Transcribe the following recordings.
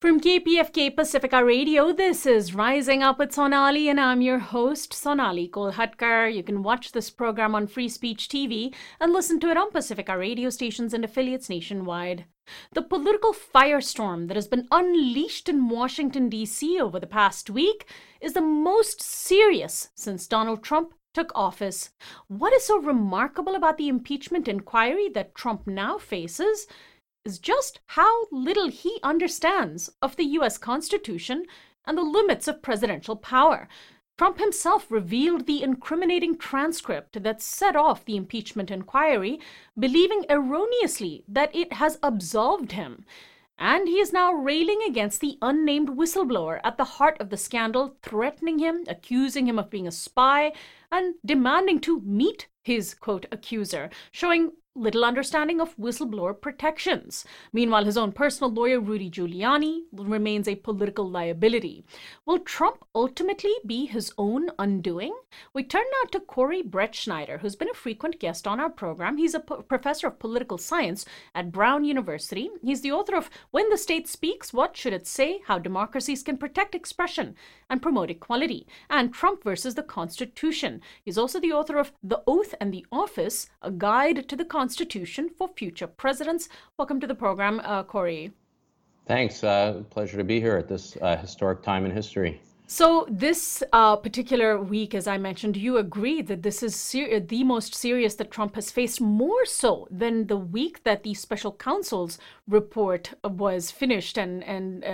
From KPFK Pacifica Radio, this is Rising Up with Sonali, and I'm your host, Sonali Kolhatkar. You can watch this program on Free Speech TV and listen to it on Pacifica radio stations and affiliates nationwide. The political firestorm that has been unleashed in Washington, D.C. over the past week is the most serious since Donald Trump took office. What is so remarkable about the impeachment inquiry that Trump now faces is just how little he understands of the U.S. Constitution and the limits of presidential power. Trump himself revealed the incriminating transcript that set off the impeachment inquiry, believing erroneously that it has absolved him. And he is now railing against the unnamed whistleblower at the heart of the scandal, threatening him, accusing him of being a spy, and demanding to meet his, quote, accuser, showing little understanding of whistleblower protections. Meanwhile, his own personal lawyer, Rudy Giuliani, remains a political liability. Will Trump ultimately be his own undoing? We turn now to Corey Brettschneider, who's been a frequent guest on our program. He's a professor of political science at Brown University. He's the author of When the State Speaks, What Should It Say? How Democracies Can Protect Expression and Promote Equality, and Trump versus the Constitution. He's also the author of The Oath and the Office, a guide to the Constitution for future presidents. Welcome to the program, Corey. Thanks. Pleasure to be here at this historic time in history. So this particular week, as I mentioned, you agree that this is the most serious that Trump has faced, more so than the week that the special counsel's report was finished and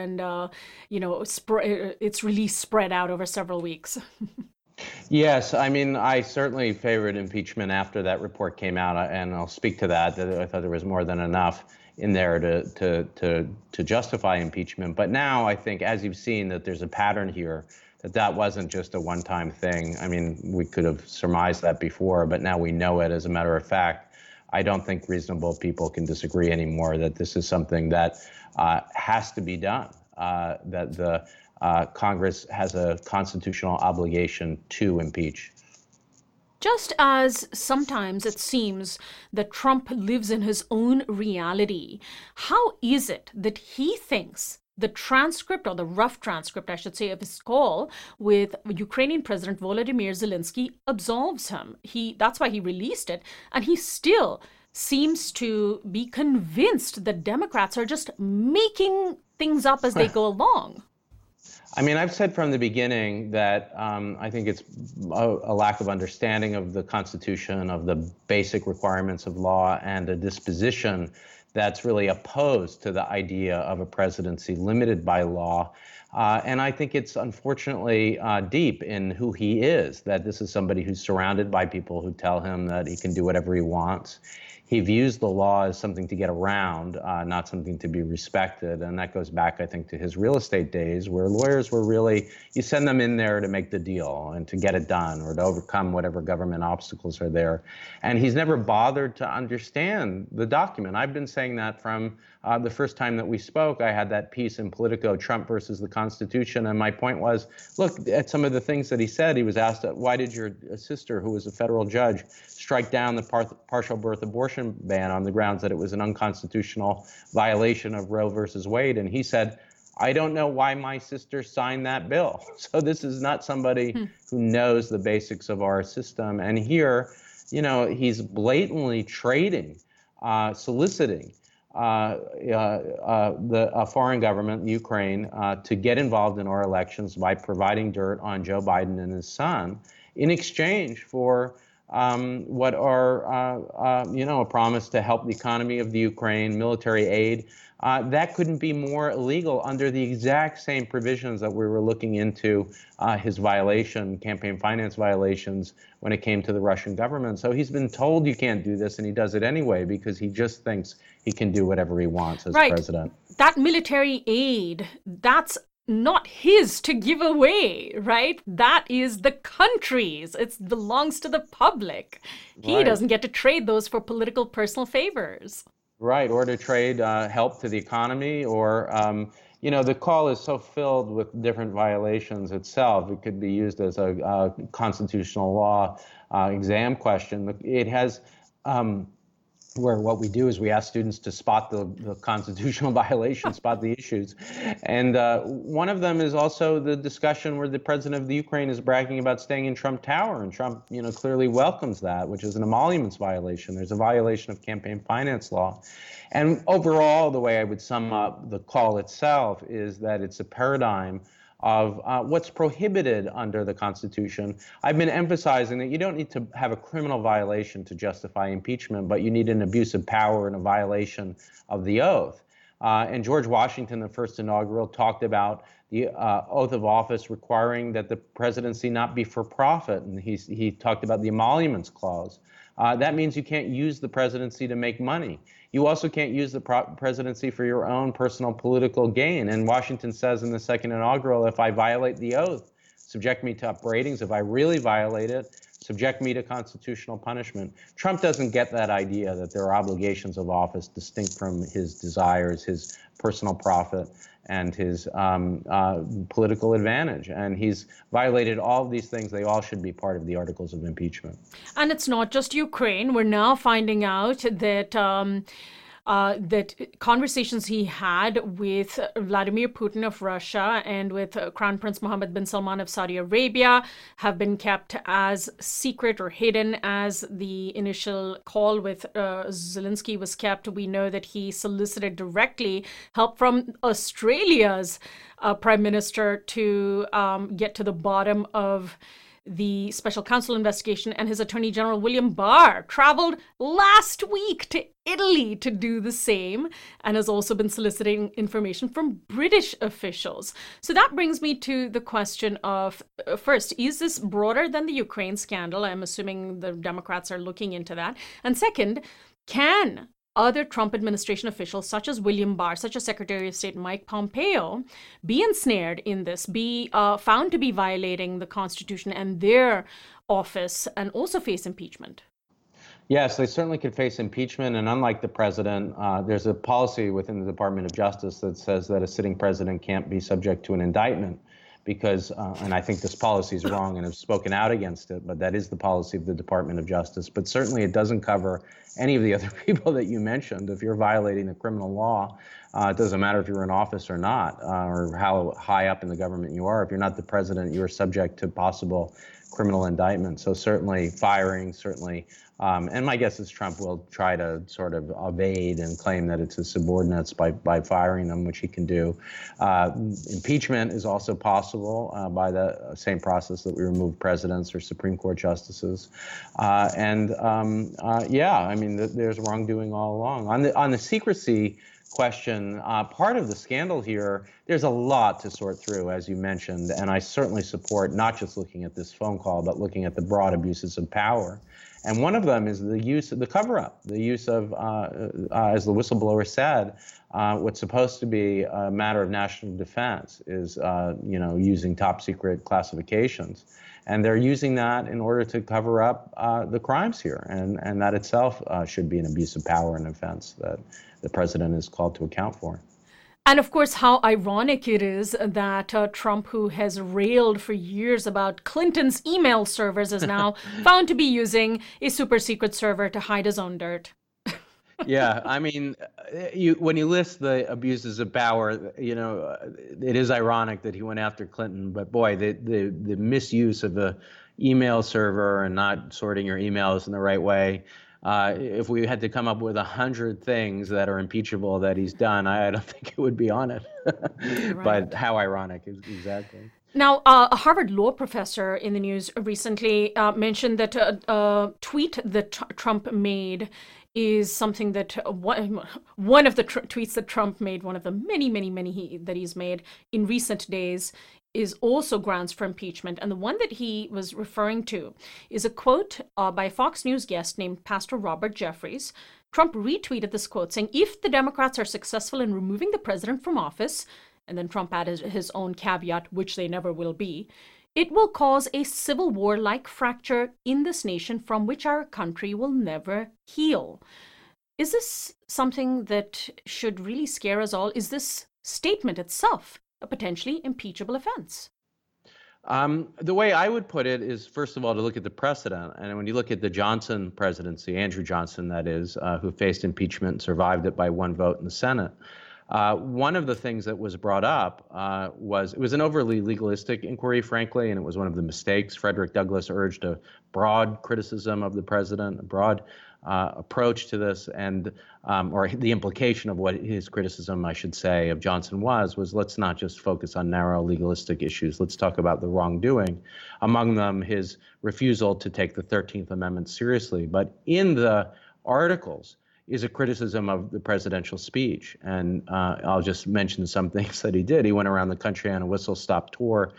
its release spread out over several weeks. Yes, I mean, I certainly favored impeachment after that report came out, and I'll speak to that. I thought there was more than enough in there to justify impeachment. But now I think, as you've seen, that there's a pattern here, that wasn't just a one-time thing. I mean, we could have surmised that before, but now we know it as a matter of fact. I don't think reasonable people can disagree anymore that this is something that has to be done, that the Congress has a constitutional obligation to impeach. Just as sometimes it seems that Trump lives in his own reality, how is it that he thinks the transcript, or the rough transcript, I should say, of his call with Ukrainian President Volodymyr Zelensky absolves him? That's why he released it, and he still seems to be convinced that Democrats are just making things up as they go along. I mean, I've said from the beginning that I think it's a lack of understanding of the Constitution, of the basic requirements of law, and a disposition that's really opposed to the idea of a presidency limited by law. And I think it's unfortunately deep in who he is, that this is somebody who's surrounded by people who tell him that he can do whatever he wants. He views the law as something to get around, not something to be respected. And that goes back, I think, to his real estate days, where lawyers were really, you send them in there to make the deal and to get it done or to overcome whatever government obstacles are there. And he's never bothered to understand the document. I've been saying that from the first time that we spoke. I had that piece in Politico, Trump versus the Constitution. And my point was, look, at some of the things that he said, he was asked, why did your sister, who was a federal judge, strike down the partial birth abortion ban on the grounds that it was an unconstitutional violation of Roe versus Wade? And he said, I don't know why my sister signed that bill. So this is not somebody who knows the basics of our system. And here, you know, he's blatantly trading, soliciting a foreign government, Ukraine, to get involved in our elections by providing dirt on Joe Biden and his son in exchange for what are, a promise to help the economy of the Ukraine, military aid. That couldn't be more illegal under the exact same provisions that we were looking into his campaign finance violations when it came to the Russian government. So he's been told you can't do this, and he does it anyway because he just thinks he can do whatever he wants as president. That military aid, that's not his to give away, right? That is the country's. It belongs to the public. He doesn't get to trade those for political personal favors. Right, or to trade help to the economy, or, the call is so filled with different violations itself. It could be used as a constitutional law exam question. It has where what we do is we ask students to spot the constitutional violations, spot the issues. And one of them is also the discussion where the president of the Ukraine is bragging about staying in Trump Tower, and Trump, clearly welcomes that, which is an emoluments violation. There's a violation of campaign finance law. And overall, the way I would sum up the call itself is that it's a paradigm of what's prohibited under the Constitution. I've been emphasizing that you don't need to have a criminal violation to justify impeachment, but you need an abuse of power and a violation of the oath. And George Washington, the first inaugural, talked about the oath of office requiring that the presidency not be for profit, and he talked about the emoluments clause. That means you can't use the presidency to make money. You also can't use the presidency for your own personal political gain. And Washington says in the second inaugural, if I violate the oath, subject me to upbraidings. If I really violate it, subject me to constitutional punishment. Trump doesn't get that idea that there are obligations of office distinct from his desires, his personal profit, and his political advantage. And he's violated all of these things. They all should be part of the articles of impeachment. And it's not just Ukraine. We're now finding out that that conversations he had with Vladimir Putin of Russia and with Crown Prince Mohammed bin Salman of Saudi Arabia have been kept as secret or hidden as the initial call with Zelensky was kept. We know that he solicited directly help from Australia's Prime Minister to get to the bottom of the special counsel investigation, and his Attorney General William Barr traveled last week to Italy to do the same and has also been soliciting information from British officials. So that brings me to the question of, first, is this broader than the Ukraine scandal? I'm assuming the Democrats are looking into that. And second, can other Trump administration officials, such as William Barr, such as Secretary of State Mike Pompeo, be ensnared in this, be found to be violating the Constitution and their office, and also face impeachment? Yes, they certainly could face impeachment. And unlike the president, there's a policy within the Department of Justice that says that a sitting president can't be subject to an indictment. Because, and I think this policy is wrong and have spoken out against it, but that is the policy of the Department of Justice. But certainly it doesn't cover any of the other people that you mentioned. If you're violating the criminal law, it doesn't matter if you're in office or not, or how high up in the government you are. If you're not the president, you're subject to possible criminal indictment. So certainly firing, certainly. And my guess is Trump will try to sort of evade and claim that it's his subordinates by firing them, which he can do. Impeachment is also possible by the same process that we remove presidents or Supreme Court justices. Yeah, I mean, there's wrongdoing all along. On the secrecy question, part of the scandal here, there's a lot to sort through, as you mentioned, and I certainly support not just looking at this phone call, but looking at the broad abuses of power. And one of them is the use of the cover-up, the use of, as the whistleblower said, what's supposed to be a matter of national defense is, using top secret classifications. And they're using that in order to cover up the crimes here. And that itself should be an abuse of power and offense that the president is called to account for. And of course, how ironic it is that Trump, who has railed for years about Clinton's email servers, is now found to be using a super secret server to hide his own dirt. Yeah, I mean, when you list the abuses of power, it is ironic that he went after Clinton. But boy, the misuse of the email server and not sorting your emails in the right way. If we had to come up with 100 things that are impeachable that he's done, I don't think it would be on it. Right. But how ironic, exactly. Now, a Harvard law professor in the news recently mentioned that a tweet that Trump made is something that one of the tweets that Trump made, one of the many that he's made in recent days, is also grounds for impeachment. And the one that he was referring to is a quote by a Fox News guest named Pastor Robert Jeffries. Trump retweeted this quote saying, "If the Democrats are successful in removing the president from office," and then Trump added his own caveat, which they never will be, "it will cause a civil war-like fracture in this nation from which our country will never heal." Is this something that should really scare us all? Is this statement itself a potentially impeachable offense? The way I would put it is, first of all, to look at the precedent. And when you look at the Johnson presidency, Andrew Johnson, that is, who faced impeachment and survived it by one vote in the Senate, one of the things that was brought up was it was an overly legalistic inquiry, frankly, and it was one of the mistakes. Frederick Douglass urged a broad criticism of the president, a broad approach to this, and or the implication of what his criticism, I should say, of Johnson was let's not just focus on narrow legalistic issues. Let's talk about the wrongdoing, among them his refusal to take the 13th Amendment seriously. But in the articles is a criticism of the presidential speech. And I'll just mention some things that he did. He went around the country on a whistle-stop tour,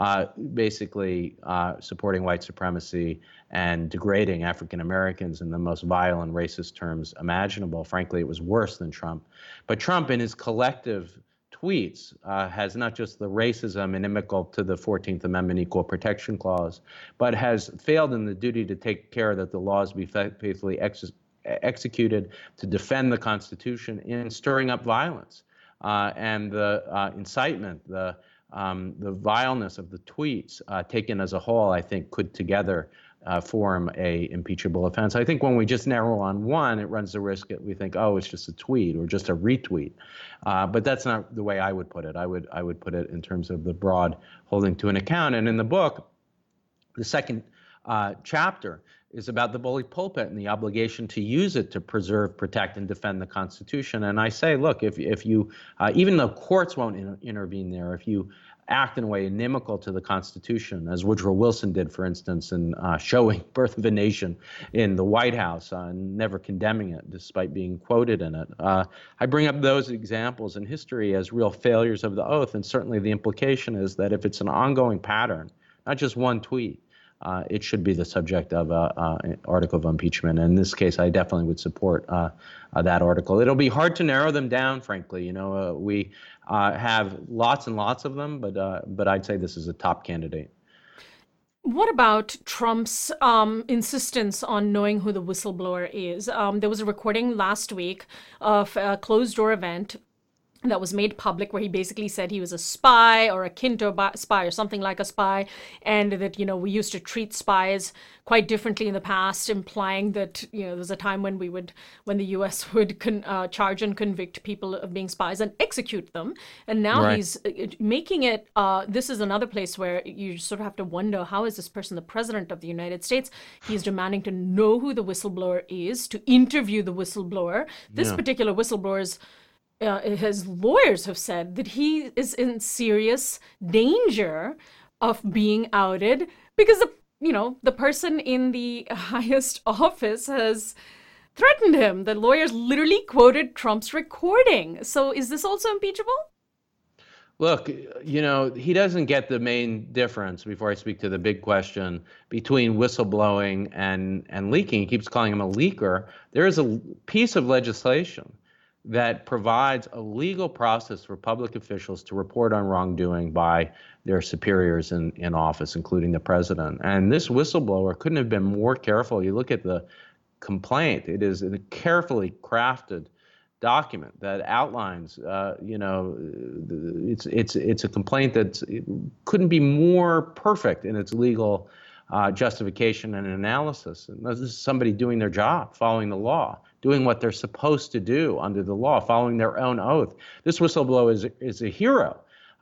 basically supporting white supremacy and degrading African Americans in the most vile and racist terms imaginable. Frankly, it was worse than Trump. But Trump, in his collective tweets, has not just the racism inimical to the 14th Amendment Equal Protection Clause, but has failed in the duty to take care that the laws be faithfully executed, to defend the Constitution, in stirring up violence and the incitement, the vileness of the tweets taken as a whole, I think, could together form a impeachable offense. I think when we just narrow on one, it runs the risk that we think, oh, it's just a tweet or just a retweet. But that's not the way I would put it. I would put it in terms of the broad holding to an account. And in the book, the second chapter is about the bully pulpit and the obligation to use it to preserve, protect, and defend the Constitution. And I say, look, if you, even though courts won't intervene there, if you act in a way inimical to the Constitution, as Woodrow Wilson did, for instance, in showing Birth of a Nation in the White House, and never condemning it despite being quoted in it. I bring up those examples in history as real failures of the oath, and certainly the implication is that if it's an ongoing pattern, not just one tweet, it should be the subject of an article of impeachment. And in this case, I definitely would support that article. It'll be hard to narrow them down, frankly. You know, we have lots and lots of them, but I'd say this is a top candidate. What about Trump's insistence on knowing who the whistleblower is? There was a recording last week of a closed-door event that was made public where he basically said he was a spy or akin to a spy or something like a spy, and that, you know, we used to treat spies quite differently in the past, implying that, you know, there's a time when the U.S. would charge and convict people of being spies and execute them. And now Right. he's making it, this is another place where you sort of have to wonder, how is this person the president of the United States? He's demanding to know who the whistleblower is, to interview the whistleblower. This Yeah. particular whistleblower's his lawyers have said that he is in serious danger of being outed because the person in the highest office has threatened him. The lawyers literally quoted Trump's recording. So is this also impeachable? Look, you know, he doesn't get the main difference, before I speak to the big question, between whistleblowing and leaking. He keeps calling him a leaker. There is a piece of legislation that provides a legal process for public officials to report on wrongdoing by their superiors in office, including the president. And this whistleblower couldn't have been more careful. You look at the complaint, it is a carefully crafted document that outlines, it's a complaint that couldn't be more perfect in its legal justification and analysis. And this is somebody doing their job, following the law, doing what they're supposed to do under the law, following their own oath. This whistleblower is a hero.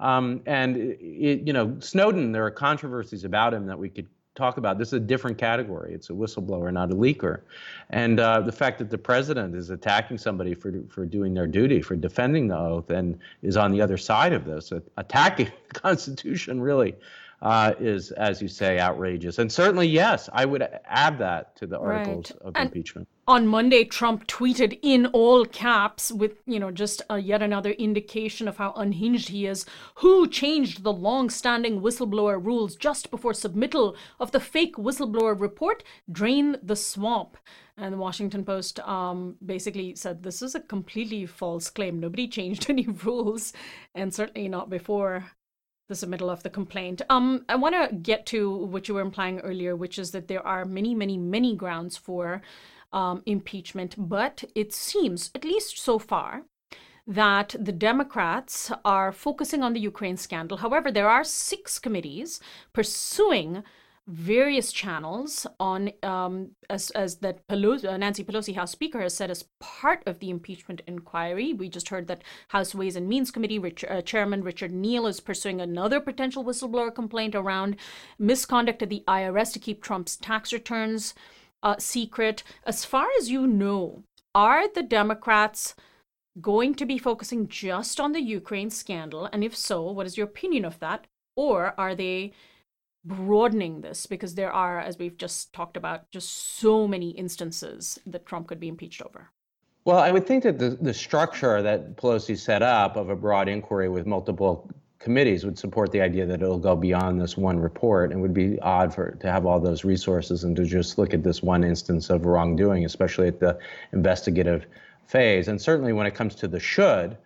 Snowden, there are controversies about him that we could talk about. This is a different category. It's a whistleblower, not a leaker. And the fact that the president is attacking somebody for doing their duty, for defending the oath, and is on the other side of this, attacking the Constitution, really is, as you say, outrageous. And certainly, yes, I would add that to the articles of impeachment. On Monday, Trump tweeted in all caps with, just yet another indication of how unhinged he is. Who changed the long-standing whistleblower rules just before submittal of the fake whistleblower report? Drain the swamp. And the Washington Post basically said this is a completely false claim. Nobody changed any rules, and certainly not before the submittal of the complaint. I want to get to what you were implying earlier, which is that there are many, many, many grounds for impeachment, but it seems, at least so far, that the Democrats are focusing on the Ukraine scandal. However, there are 6 committees pursuing various channels on, as that Nancy Pelosi, House Speaker, has said as part of the impeachment inquiry. We just heard that House Ways and Means Committee Chairman Richard Neal is pursuing another potential whistleblower complaint around misconduct at the IRS to keep Trump's tax returns secret. As far as you know, are the Democrats going to be focusing just on the Ukraine scandal? And if so, what is your opinion of that? Or are they broadening this, because there are, as we've just talked about, just so many instances that Trump could be impeached over? Well, I would think that the structure that Pelosi set up of a broad inquiry with multiple committees would support the idea that it'll go beyond this one report. It would be odd to have all those resources and to just look at this one instance of wrongdoing, especially at the investigative phase. And certainly when it comes to the should,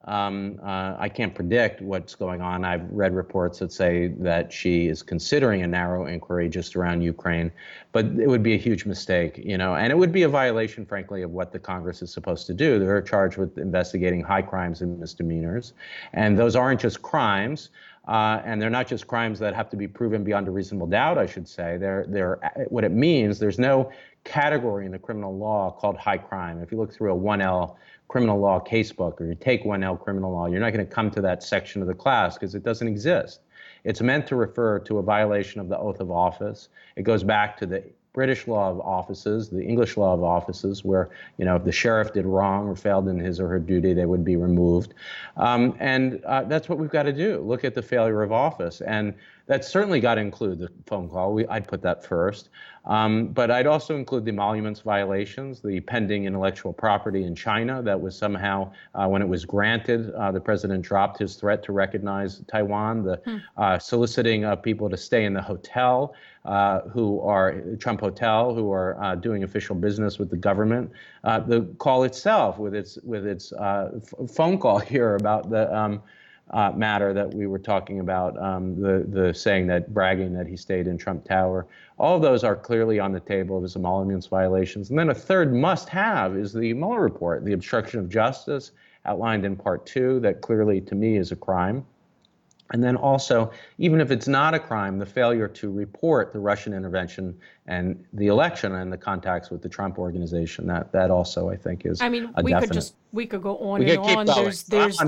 I can't predict what's going on. I've read reports that say that she is considering a narrow inquiry just around Ukraine, but it would be a huge mistake, and it would be a violation, frankly, of what the Congress is supposed to do. They're charged with investigating high crimes and misdemeanors, and those aren't just crimes. And they're not just crimes that have to be proven beyond a reasonable doubt, I should say. They're what it means, there's no category in the criminal law called high crime. If you look through a 1L criminal law casebook, or you take 1L criminal law, you're not going to come to that section of the class because it doesn't exist. It's meant to refer to a violation of the oath of office. It goes back to the British law of offices, the English law of offices, where, if the sheriff did wrong or failed in his or her duty, they would be removed. And that's what we've got to do, look at the failure of office. And that's certainly got to include the phone call. I'd put that first. But I'd also include the emoluments violations, the pending intellectual property in China that was somehow, when it was granted, the president dropped his threat to recognize Taiwan, the soliciting people to stay in the hotel, who are Trump Hotel, who are doing official business with the government. The call itself, with its phone call here about the matter that we were talking about, the saying that bragging that he stayed in Trump Tower. All of those are clearly on the table as emoluments violations. And then a third must-have is the Mueller report, the obstruction of justice outlined in Part 2, that clearly, to me, is a crime. And then also, even if it's not a crime, the failure to report the Russian intervention and the election and the contacts with the Trump organization, that also, I think, is we could go on and on. There's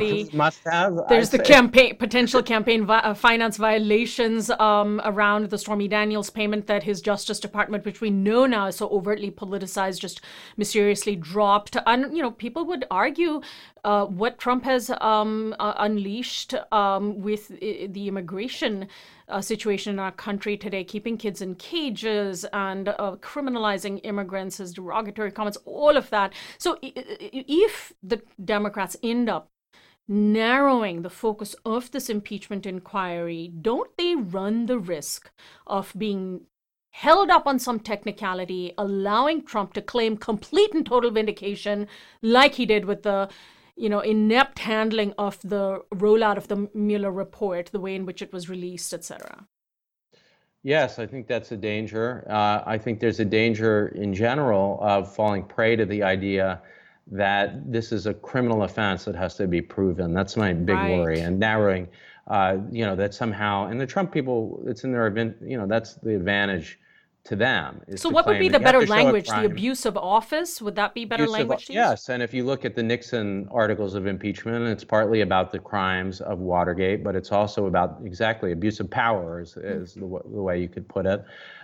the potential campaign finance violations around the Stormy Daniels payment that his Justice Department, which we know now is so overtly politicized, just mysteriously dropped. And people would argue what Trump has unleashed with the immigration situation in our country today, keeping kids in cages and criminalizing immigrants, his derogatory comments, all of that. So if the Democrats end up narrowing the focus of this impeachment inquiry, don't they run the risk of being held up on some technicality, allowing Trump to claim complete and total vindication like he did with the inept handling of the rollout of the Mueller report, the way in which it was released, etc.? Yes, I think that's a danger. I think there's a danger in general of falling prey to the idea that this is a criminal offense that has to be proven. That's my big worry. And narrowing, that somehow, and the Trump people, it's in their event, that's the advantage to them. So what would be the better language? The abuse of office? Would that be better language to use? Yes, and if you look at the Nixon articles of impeachment, it's partly about the crimes of Watergate, but it's also about exactly abuse of power is the way you could put it.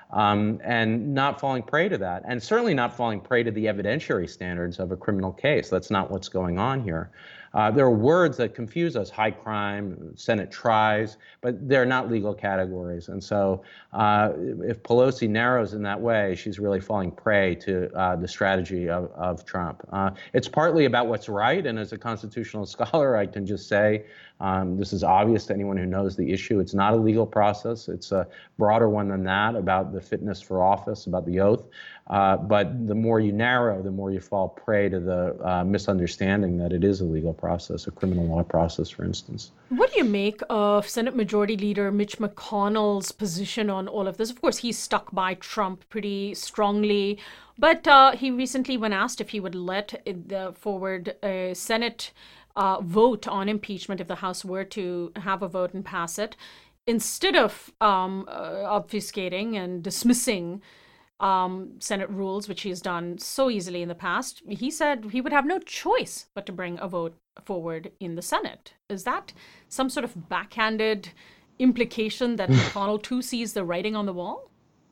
And not falling prey to that, and certainly not falling prey to the evidentiary standards of a criminal case. That's not what's going on here. There are words that confuse us: high crime, Senate tries, but they're not legal categories. And so if Pelosi narrows in that way, she's really falling prey to the strategy of Trump. It's partly about what's right, and as a constitutional scholar, I can just say this is obvious to anyone who knows the issue. It's not a legal process. It's a broader one than that, about the fitness for office, about the oath. But the more you narrow, the more you fall prey to the misunderstanding that it is a legal process, a criminal law process, for instance. What do you make of Senate Majority Leader Mitch McConnell's position on all of this? Of course, he's stuck by Trump pretty strongly, but he recently, when asked if he would let forward a Senate vote on impeachment if the House were to have a vote and pass it, instead of obfuscating and dismissing Senate rules, which he has done so easily in the past, he said he would have no choice but to bring a vote forward in the Senate. Is that some sort of backhanded implication that McConnell too sees the writing on the wall?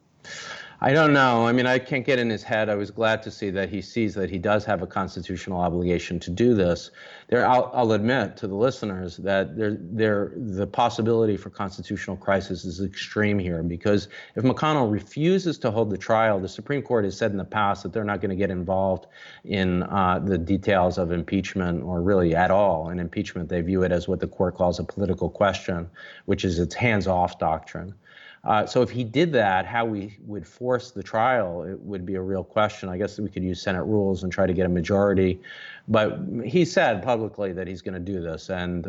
I don't know. I mean, I can't get in his head. I was glad to see that he sees that he does have a constitutional obligation to do this. I'll admit to the listeners that the possibility for constitutional crisis is extreme here, because if McConnell refuses to hold the trial, the Supreme Court has said in the past that they're not going to get involved in the details of impeachment, or really at all in impeachment. They view it as what the court calls a political question, which is its hands-off doctrine. So if he did that, how we would force the trial, it would be a real question. I guess we could use Senate rules and try to get a majority. But he said publicly that he's going to do this. And,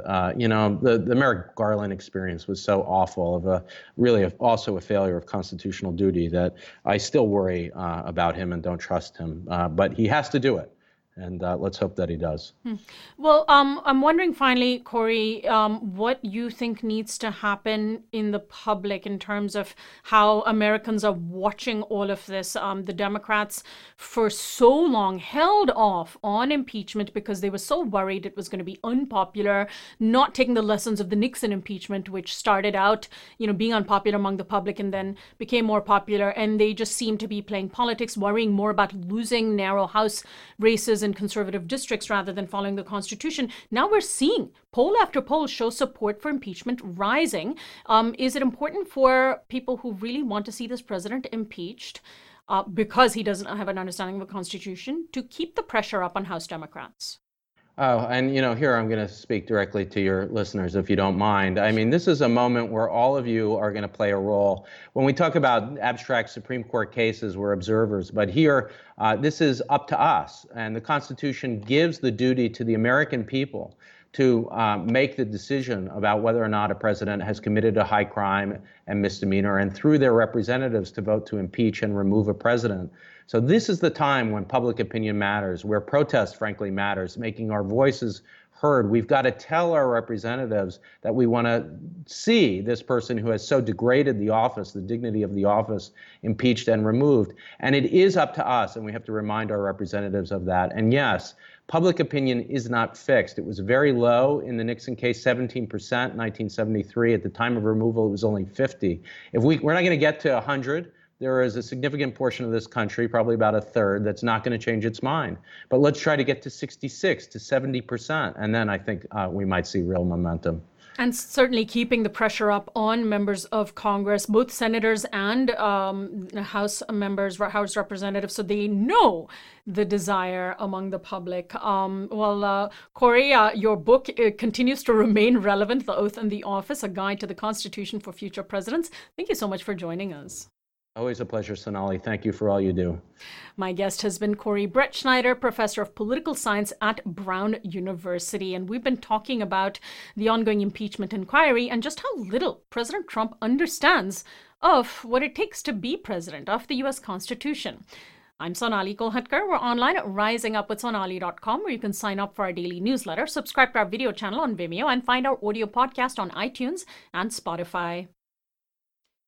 the Merrick Garland experience was so awful, also a failure of constitutional duty, that I still worry about him and don't trust him. But he has to do it. And let's hope that he does. Well, I'm wondering finally, Corey, what you think needs to happen in the public in terms of how Americans are watching all of this. The Democrats for so long held off on impeachment because they were so worried it was going to be unpopular, not taking the lessons of the Nixon impeachment, which started out, being unpopular among the public and then became more popular. And they just seemed to be playing politics, worrying more about losing narrow House races in conservative districts rather than following the Constitution. Now we're seeing poll after poll show support for impeachment rising. Is it important for people who really want to see this president impeached because he doesn't have an understanding of the Constitution to keep the pressure up on House Democrats? Oh, and here I'm going to speak directly to your listeners, if you don't mind. I mean, this is a moment where all of you are going to play a role. When we talk about abstract Supreme Court cases, we're observers, but here, this is up to us. And the Constitution gives the duty to the American people to make the decision about whether or not a president has committed a high crime and misdemeanor, and through their representatives to vote to impeach and remove a president. So this is the time when public opinion matters, where protest, frankly, matters, making our voices heard. We've got to tell our representatives that we want to see this person who has so degraded the office, the dignity of the office, impeached and removed. And it is up to us, and we have to remind our representatives of that. And yes, public opinion is not fixed. It was very low in the Nixon case, 17% in 1973. At the time of removal, it was only 50. If we're not going to get to 100, there is a significant portion of this country, probably about a third, that's not going to change its mind. But let's try to get to 66 to 70%, and then I think we might see real momentum. And certainly keeping the pressure up on members of Congress, both senators and House members, House representatives, so they know the desire among the public. Corey, your book continues to remain relevant, The Oath and the Office, A Guide to the Constitution for Future Presidents. Thank you so much for joining us. Always a pleasure, Sonali. Thank you for all you do. My guest has been Corey Brettschneider, professor of political science at Brown University. And we've been talking about the ongoing impeachment inquiry and just how little President Trump understands of what it takes to be president of the U.S. Constitution. I'm Sonali Kolhatkar. We're online at risingupwithsonali.com, where you can sign up for our daily newsletter, subscribe to our video channel on Vimeo, and find our audio podcast on iTunes and Spotify.